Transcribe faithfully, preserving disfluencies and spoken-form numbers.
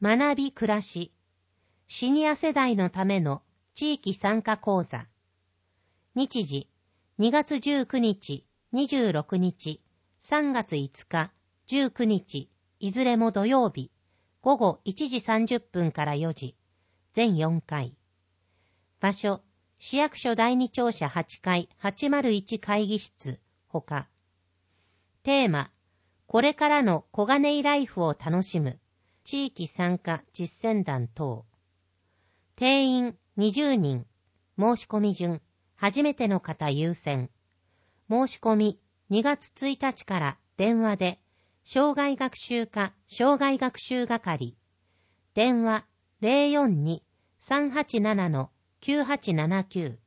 学び暮らし、シニア世代のための地域参加講座。日時、にがつじゅうくにち、にじゅうろくにち、さんがついつか、じゅうくにち、いずれも土曜日、ごごいちじさんじゅっぷんからよじ、全よんかい。場所、市役所だいに庁舎はちかいはちまるいち会議室、ほか。テーマ、これからの小金井ライフを楽しむ、地域参加実践団等。定員にじゅうにん、申し込み順、初めての方優先。申し込みにがつついたちから電話で、障害学習課障害学習係、電話 ゼロよんに さんはちなな きゅうはちななきゅう